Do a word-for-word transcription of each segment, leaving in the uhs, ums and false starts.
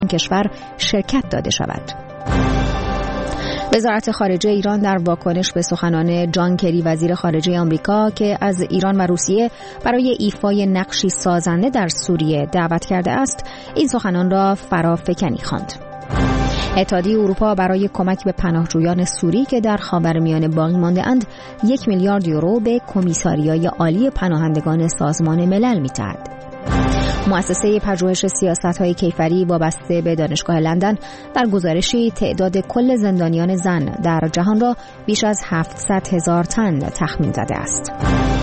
این کشور شرکت داده شود. وزارت خارجه ایران در واکنش به سخنان جان کری وزیر خارجه آمریکا که از ایران و روسیه برای ایفای نقشی سازنده در سوریه دعوت کرده است، این سخنان را فرافکنی خواند. اتحادیه اروپا برای کمک به پناهجویان سوری که در خاورمیانه باقی مانده اند یک میلیارد یورو به کمیساریای عالی پناهندگان سازمان ملل می‌دهد. مؤسسه پژوهش سیاست‌های کیفری وابسته به دانشگاه لندن در گزارشی تعداد کل زندانیان زن در جهان را بیش از هفتصد هزار تن تخمین زده است.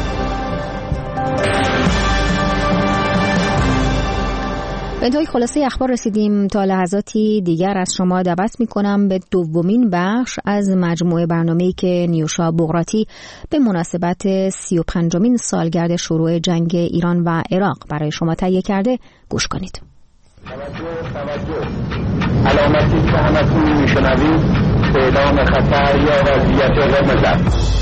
به انتهای خلاصه اخبار رسیدیم. تا لحظاتی دیگر از شما دعوت می‌کنم به دومین بخش از مجموعه برنامه‌ای که نیوشا بغراتی به مناسبت سی و پنجمین سالگرد شروع جنگ ایران و عراق برای شما تهیه کرده گوش کنید. توجه توجه علامتی که همتون میشنوید اعلام خطر یا وضعیت قرمز است.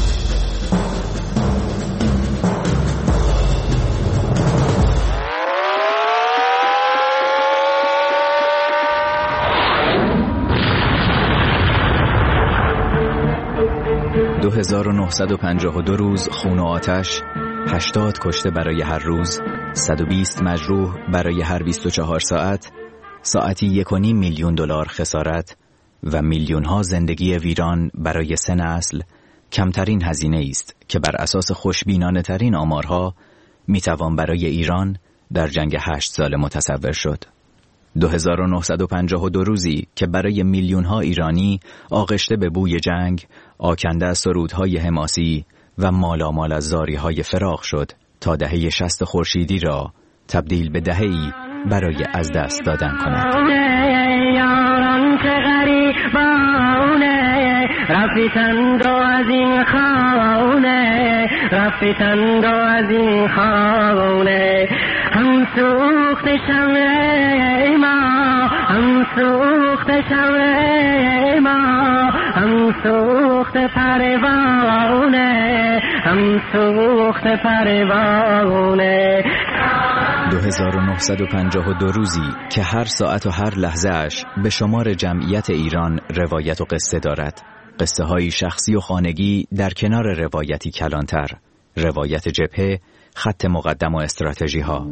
دو هزار و نهصد و پنجاه و دو روز خون و آتش، هشتاد کشته برای هر روز، صد و بیست مجروح برای هر بیست و چهار ساعت، ساعتی یک و نیم میلیون دلار خسارت و میلیون ها زندگی ویران برای سه نسل کمترین هزینه است که بر اساس خوشبینانه ترین آمارها میتوان برای ایران در جنگ هشت ساله متصور شد. دو هزار و نهصد و پنجاه و دو روزی که برای میلیون ها ایرانی آغشته به بوی جنگ، آکنده از سرودهای حماسی و مالامال از زاریهای فراق شد تا دهه شصت خورشیدی را تبدیل به دهه‌ای برای از دست دادن کند. یاران که غریبانه رفتند از این خانه، رفتند از این خانه، هم سوخت شمع ما، هم سوخت شمع ما، هم سوخت پروانه، هم سوخت پروانه. دو هزار و نهصد و پنجاه و دو روزی که هر ساعت و هر لحظه اش به شمار جمعیت ایران روایت و قصه دارد. قصه های شخصی و خانگی در کنار روایتی کلانتر، روایت جبهه، خط مقدم و استراتژی ها.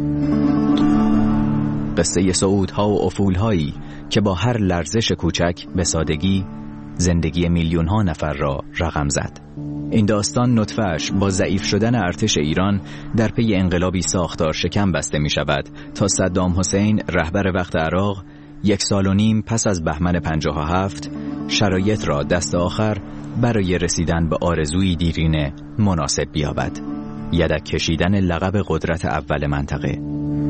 قصه صعودها و افولهایی که با هر لرزش کوچک به سادگی زندگی میلیون ها نفر را رقم زد. این داستان نطفه‌اش با ضعیف شدن ارتش ایران در پی انقلابی ساختار شکم بسته می شود تا صدام حسین رهبر وقت عراق یک سال و نیم پس از بهمن پنجاه و هفت شرایط را دست آخر برای رسیدن به آرزوی دیرینه مناسب بیابد: یدک کشیدن لقب قدرت اول منطقه.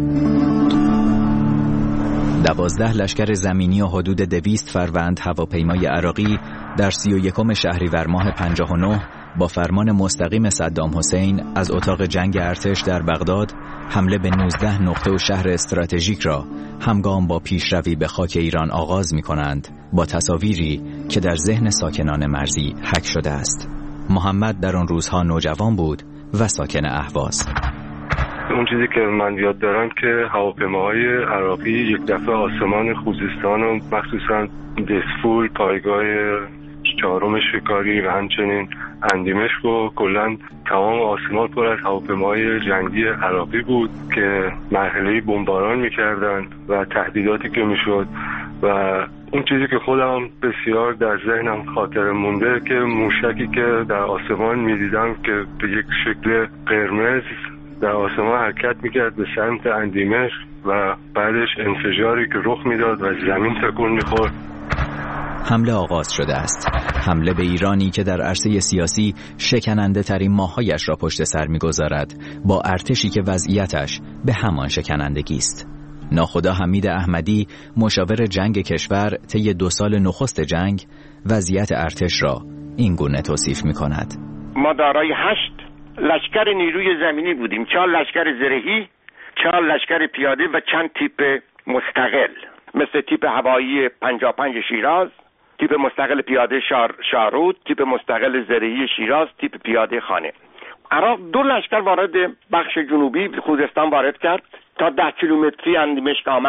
دوازده لشکر زمینی و حدود دویست فروند هواپیمای عراقی در سی و یکم شهریور ماه پنجاه و نه با فرمان مستقیم صدام حسین از اتاق جنگ ارتش در بغداد حمله به نوزده نقطه و شهر استراتژیک را همگام با پیشروی به خاک ایران آغاز می کنند، با تصاویری که در ذهن ساکنان مرزی حک شده است. محمد در آن روزها نوجوان بود و ساکن اهواز. اون چیزی که من یاد دارم که هواپیماهای عراقی یک دفعه آسمان خوزستان و مخصوصا دسفول، پایگاه چهارم شکاری و همچنین اندیمشق و کلا تمام آسمان پر از هواپیماهای جنگی عراقی بود که مرحله بمباران میکردن و تهدیداتی که میشد. و اون چیزی که خودم بسیار در ذهنم خاطر مونده که موشکی که در آسمان میدیدم که به یک شکل قرمز در آسمان حرکت میکرد به سمت اندیمشق و بعدش انفجاری که رخ میداد و زمین تکون میخورد. حمله آغاز شده است. حمله به ایرانی که در عرصه سیاسی شکننده ترین ماهایش را پشت سر میگذارد، با ارتشی که وضعیتش به همان شکنندگی است. ناخدا حمید احمدی، مشاور جنگ کشور طی دو سال نخست جنگ، وضعیت ارتش را این گونه توصیف میکند: ما دارای هشت لشکر نیروی زمینی بودیم، چهار لشکر زرهی، چهار لشکر پیاده و چند تیپ مستقل، مثل تیپ هوایی پنجاه و پنج شیراز، تیپ مستقل پیاده شار شارود، تیپ مستقل زرهی شیراز، تیپ پیاده خانه. عراق دو لشکر وارد بخش جنوبی خوزستان وارد کرد، تا ده کیلومتری اندیمشق آمد،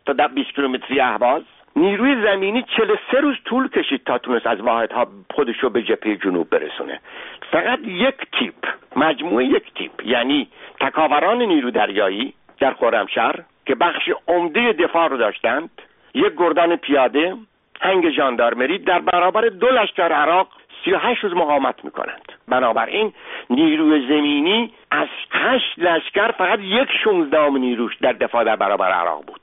تا در بیست کیلومتری اهواز. نیروی زمینی چهل و سه روز طول کشید تا تونست از واحدها خودش رو به جبهه جنوب برسونه. فقط یک تیپ، مجموعه یک تیپ، یعنی تکاوران نیرو دریایی در خرمشهر که بخش عمده دفاع رو داشتند، یک گردان پیاده، هنگ ژاندارمری، در برابر دو لشکر عراق سی و هشت روز مقاومت میکنند. بنابراین نیروی زمینی از هشت لشکر فقط یک شانزدهم نیروش در دفاع در برابر عراق بود.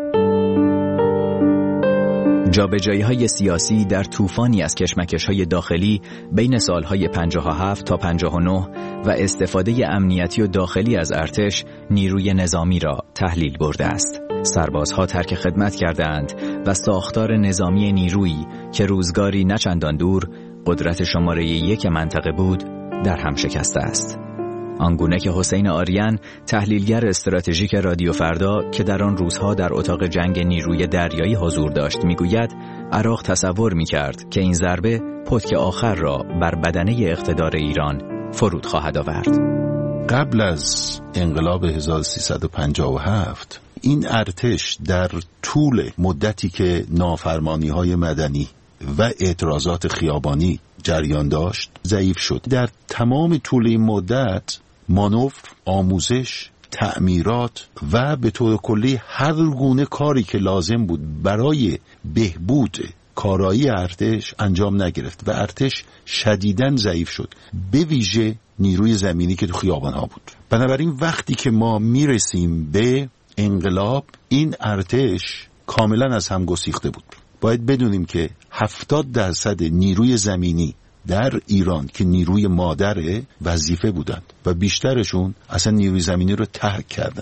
جابجایی‌های سیاسی در طوفانی از کشمکش‌های داخلی بین سالهای پنجاه و هفت تا پنجاه و نه و استفاده امنیتی و داخلی از ارتش نیروی نظامی را تحلیل برده است. سربازها ترک خدمت کردند و ساختار نظامی نیرویی که روزگاری نچندان دور قدرت شماره یک منطقه بود در هم شکسته است. آنگونه که حسین آریان، تحلیلگر استراتژیک رادیو فردا که در آن روزها در اتاق جنگ نیروی دریایی حضور داشت میگوید عراق تصور میکرد که این ضربه پتک آخر را بر بدنه اقتدار ایران فرود خواهد آورد. قبل از انقلاب هزار و سیصد و پنجاه و هفت این ارتش در طول مدتی که نافرمانی‌های مدنی و اعتراضات خیابانی جریان داشت ضعیف شد. در تمام طول این مدت مانور، آموزش، تعمیرات و به طور کلی هر گونه کاری که لازم بود برای بهبود کارایی ارتش انجام نگرفت و ارتش شدیداً ضعیف شد، به ویژه نیروی زمینی که تو خیابان‌ها بود. بنابراین وقتی که ما میرسیم به انقلاب این ارتش کاملاً از هم گسیخته بود. باید بدونیم که هفتاد درصد نیروی زمینی در ایران که نیروی مادر وظیفه بودند و بیشترشون اصلا نیروی زمینی رو ترک کردن.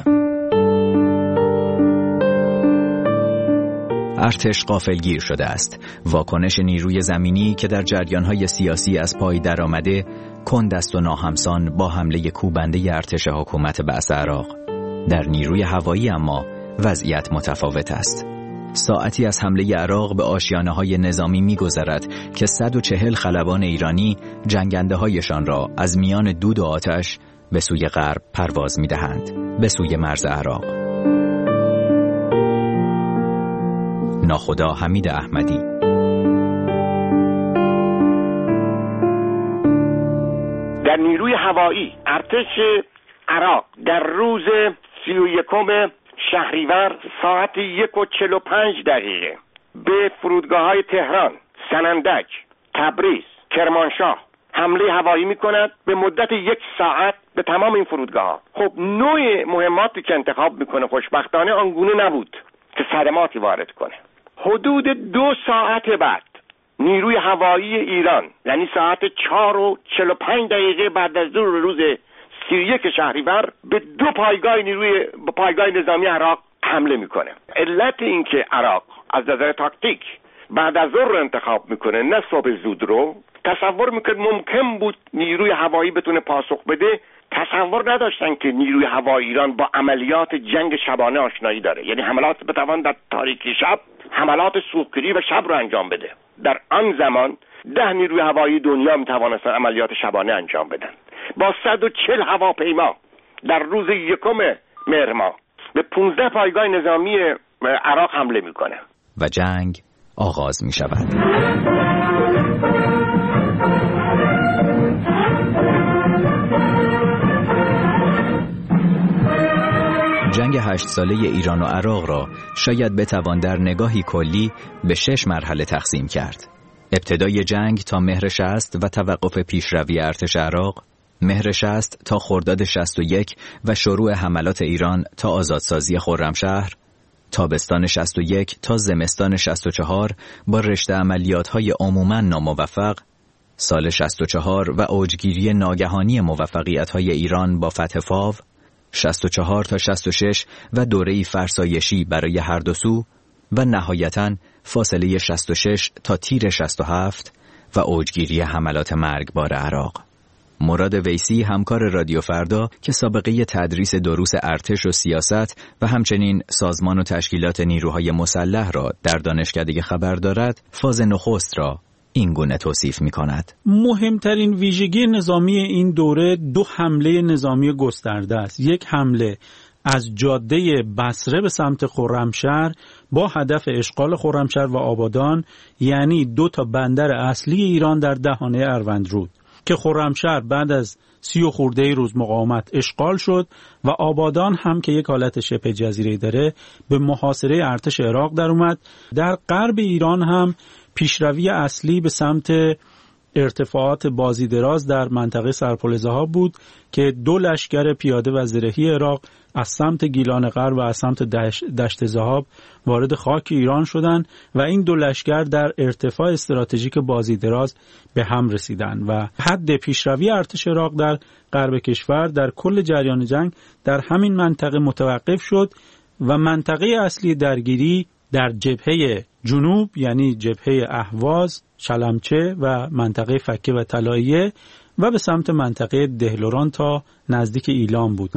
ارتش غافلگیر شده است. واکنش نیروی زمینی که در جریان‌های سیاسی از پای درآمده کند است و ناهمسان با حمله کوبنده ارتش حکومت بعث عراق. در نیروی هوایی اما وضعیت متفاوت است. ساعتی از حمله عراق به آشیانه‌های نظامی می‌گذرد که صد و چهل خلبان ایرانی جنگنده هایشان را از میان دود و آتش به سوی غرب پرواز می‌دهند، به سوی مرز عراق. ناخدا حمید احمدی. در نیروی هوایی ارتش عراق در روز سی و یکم شهریور ساعت یک و چل و پنج دقیقه به فرودگاه‌های تهران، سنندج، تبریز، کرمانشاه حمله هوایی می‌کند به مدت یک ساعت به تمام این فرودگاه‌ها. خب نوع مهماتی که انتخاب می‌کنه خوشبختانه آنگونه نبود که صدماتی وارد کنه. حدود دو ساعت بعد نیروی هوایی ایران، یعنی ساعت چهار و چل و پنج دقیقه بعد از ظهر روز سی و یک شهریور به دو پایگاه نیروی پایگاه نظامی عراق حمله میکنه. علت این که عراق از نظر تاکتیک بعد از ظهر رو انتخاب میکنه نه صبح زود رو، تصور میکنه ممکن بود نیروی هوایی بتونه پاسخ بده. تصور نداشتن که نیروی هوایی ایران با عملیات جنگ شبانه آشنایی داره، یعنی حملات بتوان در تاریکی شب حملات سوختگیری و شب رو انجام بده. در آن زمان ده نیروی هوایی دنیا میتوانستن عملیات شبانه انجام بدن. با صد و چهل هواپیما در روز یکم مهر ماه به پانزده پایگاه نظامی عراق حمله میکنه و جنگ آغاز میشود. جنگ هشت ساله ایران و عراق را شاید بتوان در نگاهی کلی به شش مرحله تقسیم کرد. ابتدای جنگ تا مهر شصت و توقف پیشروی ارتش عراق، مهر شصت تا خرداد شصت و یک و شروع حملات ایران تا آزادسازی خرمشهر، تابستان شصت و یک تا زمستان شصت و چهار با رشته عملیات‌های عموماً ناموفق، سال شصت و چهار و اوجگیری ناگهانی موفقیت‌های ایران با فتح فاو، شصت و چهار تا شصت و شش و دوره‌ای فرسایشی برای هر دو سو و نهایتاً فاصله شصت و شش تا تیر شصت و هفت و اوجگیری حملات مرگبار عراق. مراد ویسی، همکار رادیو فردا که سابقه تدریس دروس ارتش و سیاست و همچنین سازمان و تشکیلات نیروهای مسلح را در دانشکده خبر دارد، فاز نخست را این گونه توصیف می کند. مهمترین ویژگی نظامی این دوره دو حمله نظامی گسترده است. یک حمله از جاده بصره به سمت خرمشهر با هدف اشغال خرمشهر و آبادان، یعنی دو تا بندر اصلی ایران در دهانه اروندرود که خرمشهر بعد از سی و خورده روز مقاومت اشغال شد و آبادان هم که یک حالت شبه جزیره داره به محاصره ارتش عراق در اومد. در غرب ایران هم پیشروی اصلی به سمت ارتفاعات بازی دراز در منطقه سرپل ذهاب بود که دو لشکر پیاده و زرهی عراق از سمت گیلان غرب و از سمت دشت ذهاب وارد خاک ایران شدند و این دو لشکر در ارتفاع استراتژیک بازی دراز به هم رسیدند و حد پیشروی ارتش عراق در غرب کشور در کل جریان جنگ در همین منطقه متوقف شد و منطقه اصلی درگیری در جبهه جنوب یعنی جبهه اهواز، شلمچه و منطقه فکه و طلاییه و به سمت منطقه دهلوران تا نزدیک ایلام بود.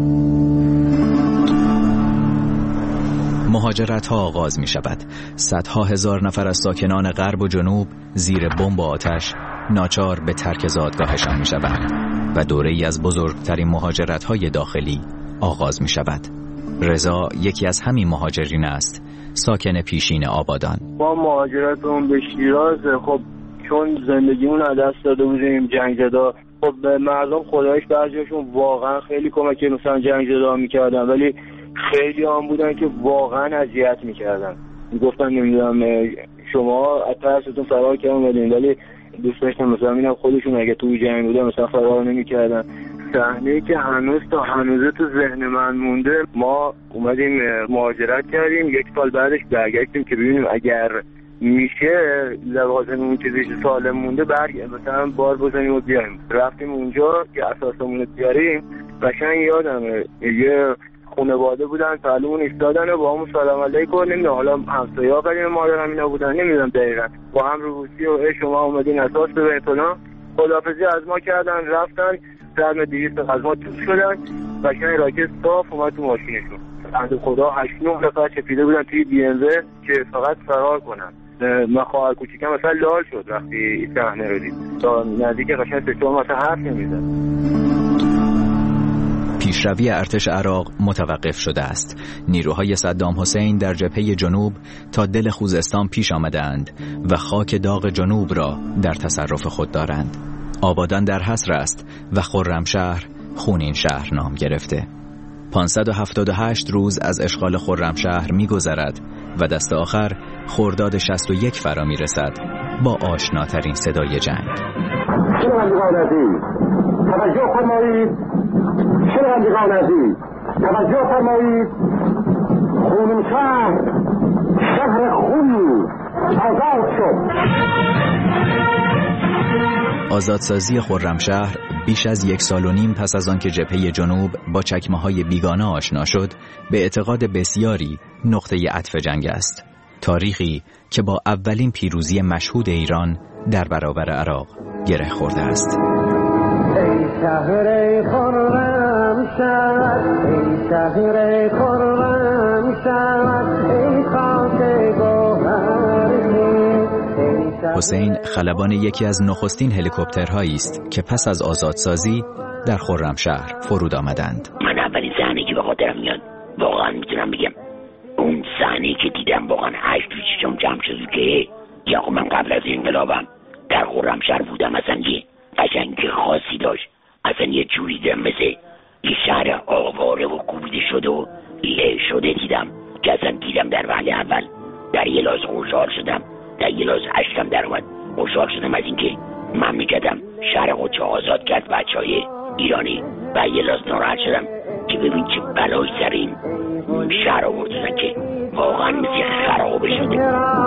مهاجرت ها آغاز می شود. صدها هزار نفر از ساکنان غرب و جنوب زیر بمب و آتش ناچار به ترک زادگاهشان می شود و دوره ای از بزرگترین مهاجرت های داخلی آغاز می شود. رضا یکی از همین مهاجرین است، ساکن پیشین آبادان. با مهاجرتمون به شیراز خب چون زندگیمون از دست داده بودیم جنگ زدا، خب به مردم خدایش بعضیاشون واقعا خیلی کمک مثلا جنگ زدا میکردن، ولی خیلی هم بودن که واقعا اذیت میکردن، میگفتن نمیدونم شما از ترستون فرار کردین، ولی دوست داشتن مثلا اینا خودشون اگه توی جنگ بودن مثلا فرار نمیکردن. صحنه‌ای که هنوز تا هنوز تو ذهن من مونده، ما اومدیم مهاجرت کردیم، یک سال بعدش برگشتیم که ببینیم اگر میشه لوازممون چیزی سالم مونده برگ مثلا بار بزنیم و بیایم. رفتیم اونجا که اساسمون رو بیاریم، قشنگ یادمه یه خانواده بودن پهلومون ایستادن و با همون سلام علیکم، نمیدونم حالا همسایه‌ها قدیم مادر همینا بودن، نمیدونم دقیقاً، با هم روسی و شما اومدین اساس ببرید فلان، خداحافظی از ما کردن رفتن. سرم دیویست از ما توش شدن، قشنگ راکت صاف اومد تو ماشینشون. بنده خدا هشت نه نفر چپیده بودن توی بی ام و که فقط فرار کنن. من خواهر کوچیکم مثلا لال شد وقتی صحنه رو دید، تا نزدیک قشنگ سه چهار مثلا حرف نمیزد. پیشروی ارتش عراق متوقف شده است. نیروهای صدام حسین در جبهه جنوب تا دل خوزستان پیش آمدند و خاک داغ جنوب را در تصرف خود دارند. آبادان در حصر است و خرمشهر خونین شهر نام گرفته. پانصد و هفتاد و هشت روز از اشغال خرمشهر می‌گذرد و دست آخر خرداد شصت و یک فرا می‌رسد با آشناترین صدای جنگ. شنوندگان عزیز توجه فرمایید، شنوندگان عزیز توجه فرمایید، خونین شهر، شهر خونی آزاد شد. آزادسازی خرمشهر بیش از یک سال و نیم پس از آن که جبهه جنوب با چکمه‌های بیگانه آشنا شد، به اعتقاد بسیاری نقطه عطف جنگ است. تاریخی که با اولین پیروزی مشهود ایران در برابر عراق گره خورده است. ای شهر خرمشهر، ای شهر خرمشهر، ای خاک حسین خلبان یکی از نخستین هلیکوپترهایی است که پس از آزادسازی در خرمشهر فرود آمدند. من اولین صحنه‌ای که به خاطرم میاد واقعا میتونم بگم اون صحنه‌ای که دیدم واقعا هشت روز چشم جمع شد که یا من قبل از انقلابم در خرمشهر بودم، اصلا یه قشنگی خاصی داشت، اصلا یه جوری دیدم مثل یه شهر آواره و کوبیده شده و له شده دیدم که اصلا دیدم در وهله اول در یه لحظه خوشحال شدم، در یه لحظه اشکم در اومد، خوشحال شدم از اینکه من میگدم شهر خودشو آزاد کرد بچهای ایرانی و یه لحظه ناراحت شدم که ببین چه بلایی سر این شهر آوردن که واقعا مثل خرابه شده.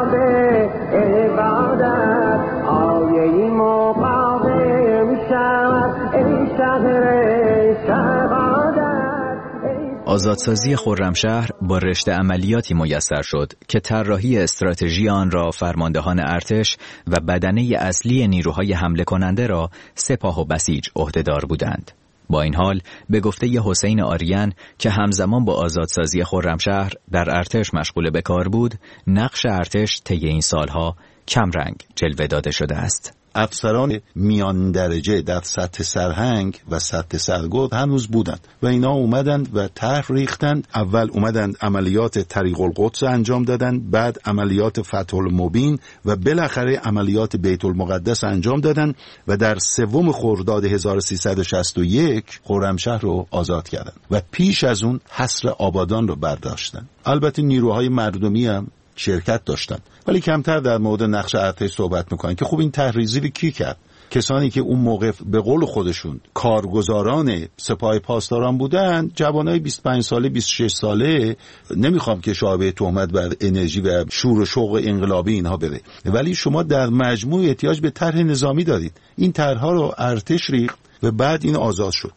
آزادسازی خرمشهر با رشته عملیاتی میسر شد که طراحی استراتژی آن را فرماندهان ارتش و بدنه اصلی نیروهای حمله کننده را سپاه و بسیج عهدهدار بودند. با این حال به گفته حسین آریان که همزمان با آزادسازی خرمشهر در ارتش مشغول به کار بود، نقش ارتش طی این سالها کمرنگ جلوه داده شده است. افسران میان درجه در سطح سرهنگ و سطح سرگرد هنوز بودند و اینا اومدند و طرح ریختند. اول اومدند عملیات طریق القدس انجام دادند، بعد عملیات فتح المبین و بالاخره عملیات بیت المقدس انجام دادند و در سوم خرداد هزار و سیصد و شصت و یک خرمشهر رو آزاد کردند و پیش از اون حصر آبادان رو برداشتند. البته نیروهای مردمی هم شرکت داشتند، ولی کمتر در مورد نقش ارتش صحبت میکنن که خوب این تحریزی رو کی کرد؟ کسانی که اون موقع به قول خودشون کارگزاران سپاه پاسداران بودن، جوانای بیست و پنج ساله بیست و شش ساله. نمیخوام که شایبه تهمت بر انرژی و شور و شوق انقلابی اینها بره، ولی شما در مجموع احتیاج به طرح نظامی دارید. این طرح‌ها رو ارتش ریخت و بعد این آزاد شد.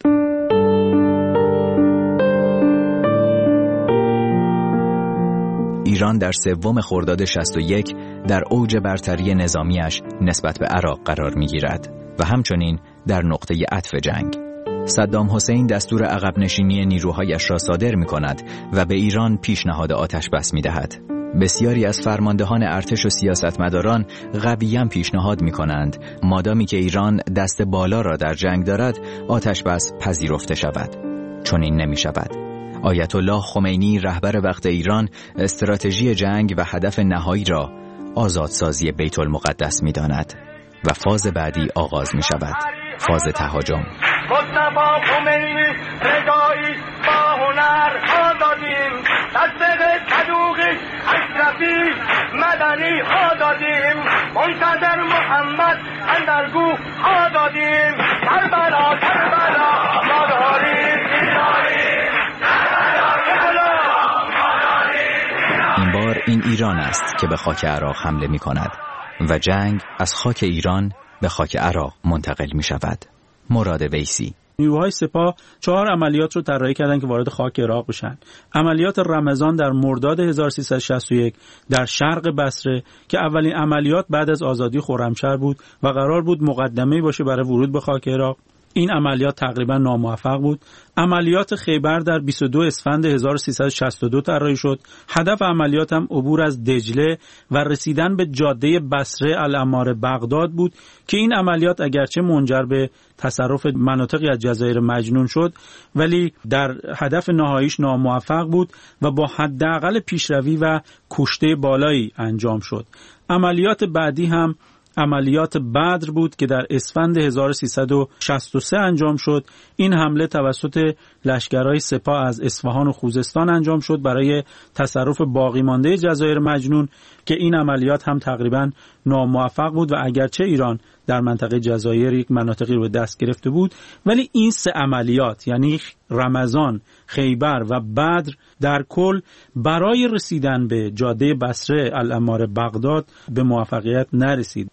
ایران در سوم خرداد شصت و یک در اوج برتری نظامیش نسبت به عراق قرار می‌گیرد و همچنین در نقطه عطف جنگ. صدام حسین دستور عقب نشینی نیروهایش را صادر می‌کند و به ایران پیشنهاد آتش بس می‌دهد. بسیاری از فرماندهان ارتش و سیاستمداران قویاً پیشنهاد می‌کنند مادامی که ایران دست بالا را در جنگ دارد آتش بس پذیرفته شود. چون این نمی‌شود. آیت الله خمینی رهبر وقت ایران استراتژی جنگ و هدف نهایی را آزادسازی بیت المقدس می‌داند و فاز بعدی آغاز می‌شود، فاز تهاجم. مصطفی خمینی رضایی با هنر آزادیم، تصدیق صدوقی اشرفی مدنی آزادیم، منتظر محمد اندرگو آزادیم، کربلا کربلا ما داریم ایرانی. این بار این ایران است که به خاک عراق حمله می کند و جنگ از خاک ایران به خاک عراق منتقل می شود. مراد ویسی. نیروهای سپاه چهار عملیات رو طراحی کردن که وارد خاک عراق بشن. عملیات رمضان در مرداد هزار و سیصد و شصت و یک در شرق بصره که اولین عملیات بعد از آزادی خرمشهر بود و قرار بود مقدمه‌ای باشه برای ورود به خاک عراق. این عملیات تقریبا ناموفق بود. عملیات خیبر در بیست و دوم اسفند هزار و سیصد و شصت و دو طراحی شد. هدف عملیات هم عبور از دجله و رسیدن به جاده بصره الاماره بغداد بود که این عملیات اگرچه منجر به تصرف مناطقی از جزایر مجنون شد ولی در هدف نهاییش ناموفق بود و با حداقل پیشروی و کشته بالایی انجام شد. عملیات بعدی هم عملیات بدر بود که در اسفند هزار و سیصد و شصت و سه انجام شد. این حمله توسط لشکرهای سپاه از اصفهان و خوزستان انجام شد برای تصرف باقی مانده جزایر مجنون که این عملیات هم تقریبا ناموفق بود و اگرچه ایران در منطقه جزایر یک مناطقی رو دست گرفته بود ولی این سه عملیات یعنی رمضان، خیبر و بدر در کل برای رسیدن به جاده بصره الاماره بغداد به موفقیت نرسید.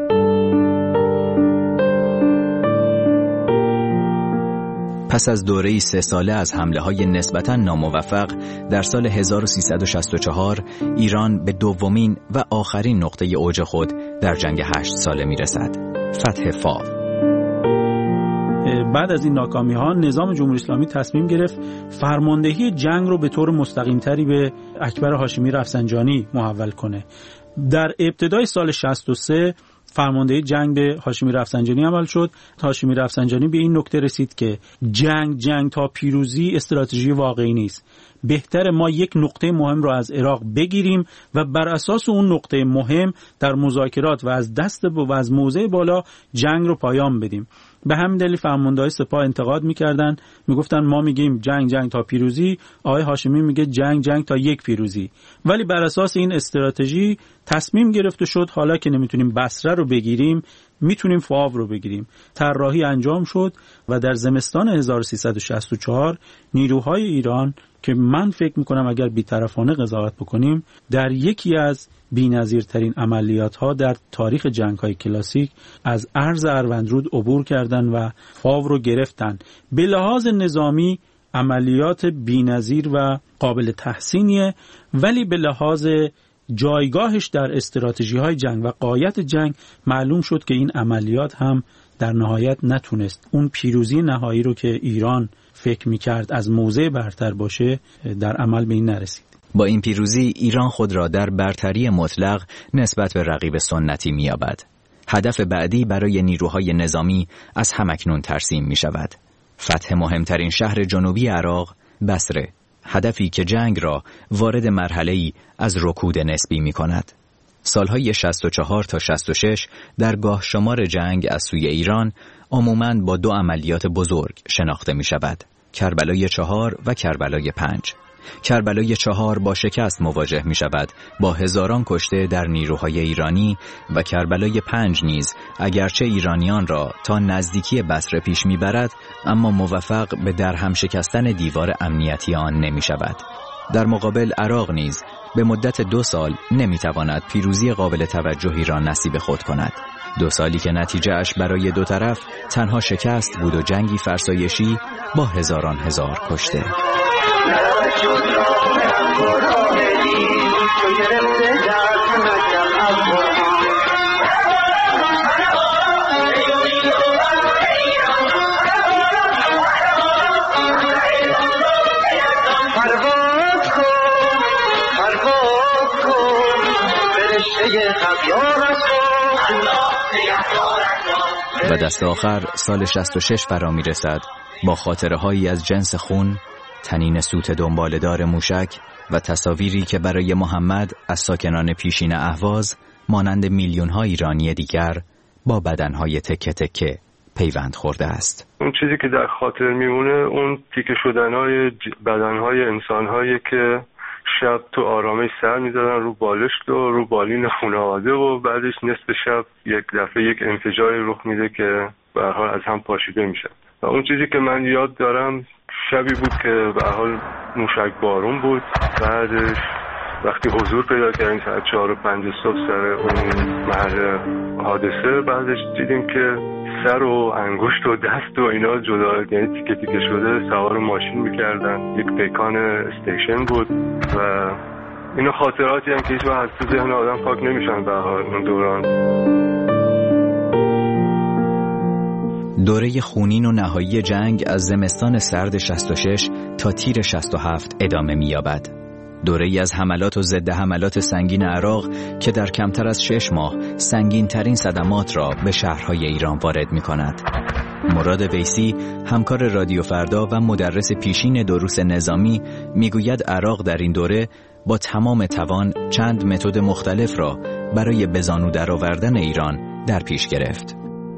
پس از دوره‌ای سه ساله از حمله‌های نسبتاً ناموفق در سال هزار و سیصد و شصت و چهار ایران به دومین و آخرین نقطه اوج خود در جنگ هشت ساله می‌رسد، فتح فاو. بعد از این ناکامی‌ها نظام جمهوری اسلامی تصمیم گرفت فرماندهی جنگ رو به طور مستقیم‌تری به اکبر هاشمی رفسنجانی محول کنه. در ابتدای سال شصت و سه فرماندهی جنگ به هاشمی رفسنجانی عمل شد. هاشمی رفسنجانی به این نکته رسید که جنگ جنگ تا پیروزی استراتژی واقعی نیست. بهتر ما یک نقطه مهم رو از عراق بگیریم و بر اساس اون نقطه مهم در مذاکرات و از دست و از موضع بالا جنگ رو پایان بدیم. به همین دلیل فرمانده‌های سپاه انتقاد می‌کردن، میگفتن ما میگیم جنگ جنگ تا پیروزی، آقای هاشمی میگه جنگ جنگ تا یک پیروزی. ولی بر اساس این استراتژی تصمیم گرفته شد حالا که نمیتونیم بصره رو بگیریم میتونیم فاو رو بگیریم. طراحی انجام شد و در زمستان هزار و سیصد و شصت و چهار نیروهای ایران که من فکر میکنم اگر بی‌طرفانه قضاوت بکنیم در یکی از بی‌نظیرترین عملیات‌ها در تاریخ جنگ‌های کلاسیک از ارض اروندرود عبور کردند و فاو رو گرفتن. به لحاظ نظامی عملیات بی‌نظیر و قابل تحسینیه ولی به لحاظ جایگاهش در استراتژی‌های جنگ و غایت جنگ معلوم شد که این عملیات هم در نهایت نتونست اون پیروزی نهایی رو که ایران فکر می‌کرد از موضع برتر باشه در عمل به این نرسید. با این پیروزی ایران خود را در برتری مطلق نسبت به رقیب سنتی می‌یابد. هدف بعدی برای نیروهای نظامی از همکنون ترسیم می شود. فتح مهمترین شهر جنوبی عراق، بصره، هدفی که جنگ را وارد مرحله‌ای از رکود نسبی می کند. سالهای شصت و چهار تا شصت و شش درگاه شمار جنگ از سوی ایران عموماً با دو عملیات بزرگ شناخته می شود: کربلای چهار و کربلای پنج. کربلای چهار با شکست مواجه می شود با هزاران کشته در نیروهای ایرانی و کربلای پنج نیز اگرچه ایرانیان را تا نزدیکی بصره پیش می برد، اما موفق به درهم شکستن دیوار امنیتی آن نمی شود. در مقابل عراق نیز به مدت دو سال نمی تواند پیروزی قابل توجهی را نصیب خود کند. دو سالی که نتیجه اش برای دو طرف تنها شکست بود و جنگی فرسایشی با هزاران هزار کشته. و دست آخر سال شصت و شش فرا می رسد با خاطره هایی از جنس خون، تنین سوت دنبالدار موشک و تصاویری که برای محمد از ساکنان پیشین اهواز مانند میلیون ها ایرانی دیگر با بدن های تکه تکه پیوند خورده است. اون چیزی که در خاطر میمونه اون تیکه شدن های بدن های انسان هایی که شب تو آرامش سر می‌زدن رو بالشت و رو بالین خانواده و بعدش نصف شب یک دفعه یک انفجاری رخ میده که به هر حال از هم پاشیده میشه. و اون چیزی که من یاد دارم شبی بود که به هر حال موشک بارون بود. بعدش وقتی حضور پیدا کردیم ساعت چهار و پنج صبح سر اون محل حادثه، بعدش دیدیم که سر و انگشت و دست و اینا جدا، یعنی تیکه تیکه شده، سوار ماشین میکردن. یک پیکان استیشن بود و اینا خاطراتی هم که هیچ وقت از تو ذهن آدم پاک نمیشن به هر اون دوران. دوره خونین و نهایی جنگ از زمستان سرد شصت و شش تا تیر شصت و هفت ادامه می‌یابد. دوره‌ای از حملات و ضد حملات سنگین عراق که در کمتر از شش ماه سنگین ترین صدمات را به شهرهای ایران وارد می‌کند. مراد ویسی، همکار رادیو فردا و مدرس پیشین دروس نظامی، میگوید عراق در این دوره با تمام توان چند متد مختلف را برای به زانو درآوردن ایران در پیش گرفت.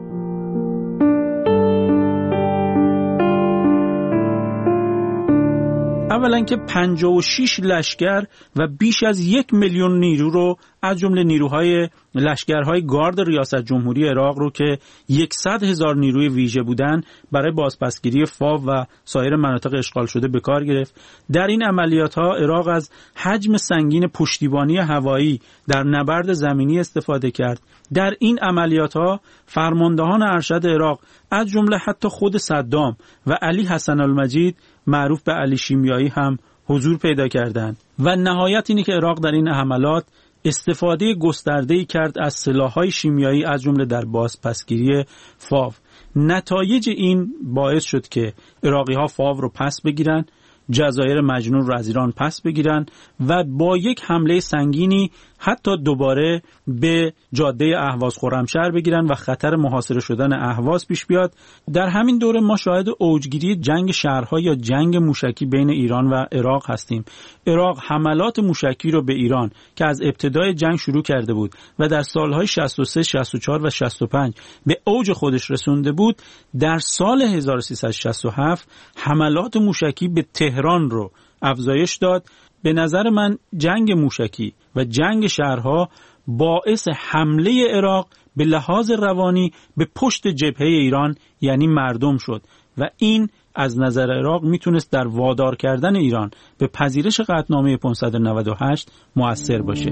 اولا که پنجاه و شش لشکر و بیش از یک میلیون نیرو رو از جمله نیروهای لشکرهای گارد ریاست جمهوری عراق رو که صد هزار نیروی ویژه بودن برای بازپسگیری فاو و سایر مناطق اشغال شده به کار گرفت. در این عملیات ها عراق از حجم سنگین پشتیبانی هوایی در نبرد زمینی استفاده کرد. در این عملیات ها فرماندهان ارشد عراق از جمله حتی خود صدام و علی حسن المجید معروف به علی شیمیایی هم حضور پیدا کردند. و نهایت اینی که عراق در این حملات استفاده گسترده‌ای کرد از سلاح‌های شیمیایی از جمله در بازپسگیری فاو. نتایج این باعث شد که عراقی‌ها فاو رو پس بگیرن، جزایر مجنون رو از ایران پس بگیرن و با یک حمله سنگینی حتی دوباره به جاده اهواز خرمشهر بگیرن و خطر محاصره شدن اهواز پیش بیاد. در همین دوره ما شاهد اوجگیری جنگ شهرها یا جنگ موشکی بین ایران و عراق هستیم. عراق حملات موشکی رو به ایران که از ابتدای جنگ شروع کرده بود و در سالهای شصت و سه، شصت و چهار و شصت و پنج به اوج خودش رسونده بود، در سال هزار و سیصد و شصت و هفت حملات موشکی به تهران رو افزایش داد. به نظر من جنگ موشکی و جنگ شهرها باعث حمله عراق به لحاظ روانی به پشت جبهه ایران یعنی مردم شد و این از نظر عراق میتونست در وادار کردن ایران به پذیرش قطعنامه پانصد و نود و هشت مؤثر باشه.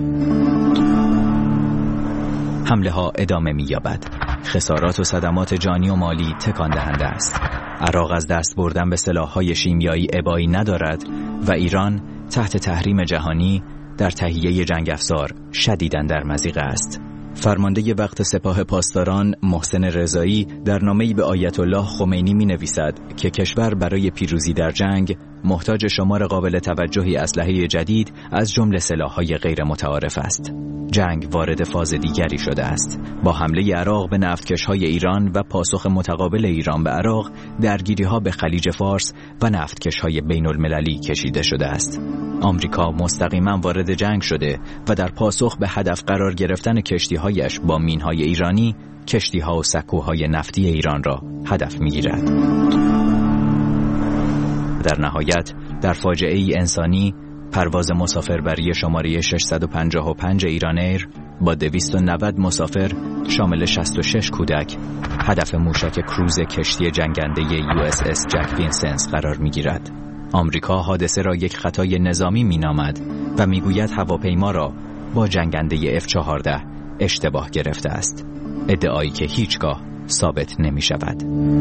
حمله ها ادامه می‌یابد. خسارات و صدمات جانی و مالی تکان دهنده است. عراق از دست بردن به سلاح‌های شیمیایی ابایی ندارد و ایران تحت تحریم جهانی در تهیه جنگ افزار شدیداً در مضیقه است. فرمانده وقت سپاه پاسداران محسن رضایی در نامه‌ای به آیت الله خمینی می‌نویسد که کشور برای پیروزی در جنگ محتاج شمار قابل توجهی اسلحه جدید از جمله سلاح‌های غیر متعارف است. جنگ وارد فاز دیگری شده است. با حمله عراق به نفتکش‌های ایران و پاسخ متقابل ایران به عراق، درگیری‌ها به خلیج فارس و نفتکش‌های بین‌المللی کشیده شده است. آمریکا مستقیما وارد جنگ شده و در پاسخ به هدف قرار گرفتن کشتی‌هایش با مین‌های ایرانی، کشتی‌ها و سکوهای نفتی ایران را هدف می‌گیرد. در نهایت در فاجعه ای انسانی، پرواز مسافربری شماره ششصد و پنجاه و پنج ایران ایر با دویست و نود مسافر شامل شصت و شش کودک هدف موشک کروز کشتی جنگنده یو اس اس جک وینسنس قرار می‌گیرد. آمریکا حادثه را یک خطای نظامی می‌نامد و می‌گوید هواپیما را با جنگنده اف چهارده اشتباه گرفته است، ادعایی که هیچگاه ثابت نمی‌شود.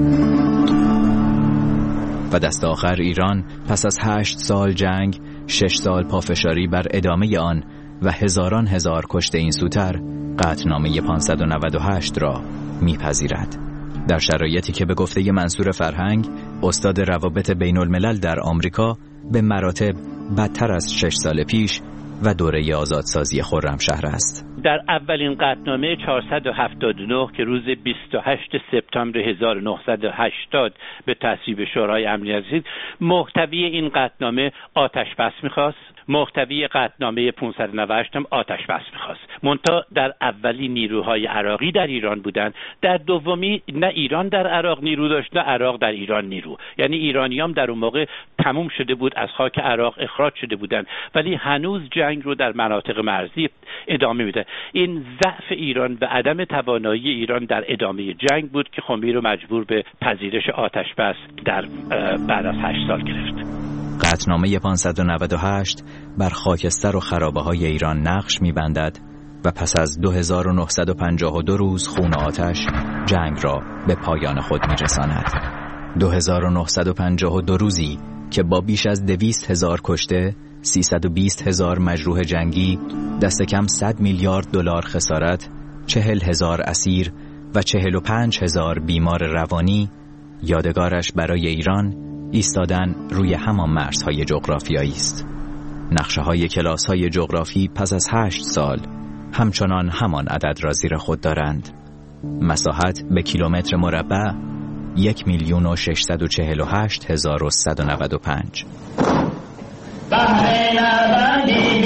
و دست آخر ایران پس از هشت سال جنگ، شش سال پافشاری بر ادامه آن و هزاران هزار کشته این سوتر، قطعنامه پانصد و نود و هشت را میپذیرد. در شرایطی که به گفته منصور فرهنگ، استاد روابط بین الملل در آمریکا، به مراتب بدتر از شش سال پیش و دوره آزادسازی خرمشهر است. در اولین قطعنامه چهارصد و هفتاد و نه که روز بیست و هشتم سپتامبر هزار و نهصد و هشتاد به تصویب شورای امنیت رسید، محتوی این قطعنامه آتش بس می‌خواست. محتوی قطعنامه پانصد و نود و هشت هم آتش بس می‌خواست. منتها در اولی نیروهای عراقی در ایران بودند، در دومی نه ایران در عراق نیرو داشت نه عراق در ایران نیرو. یعنی ایرانیام در اون موقع تموم شده بود، از خاک عراق اخراج شده بودند، ولی هنوز جنگ رو در مناطق مرزی ادامه میده. این ضعف ایران و عدم توانایی ایران در ادامه جنگ بود که خمینی رو مجبور به پذیرش آتش بس در بعد از هشت سال گرفت. قطعنامه پانصد و نود و هشت بر خاکستر و خرابه های ایران نقش می‌بندد و پس از دو هزار و نهصد و پنجاه و دو روز خون آتش جنگ را به پایان خود می‌رساند. دو هزار و نهصد و پنجاه و دو روزی که با بیش از دویست هزار کشته، سیصد و بیست هزار مجروح جنگی، دست کم صد میلیارد دلار خسارت، چهل هزار اسیر و چهل و پنج هزار بیمار روانی، یادگارش برای ایران ایستادن روی همان مرزهای جغرافیایی است. نقشه های کلاس های جغرافی پس از هشت سال همچنان همان عدد را زیر خود دارند. مساحت به کیلومتر مربع یک میلیون و ششصد و چهل و هشت هزار و صد و نود و پنج.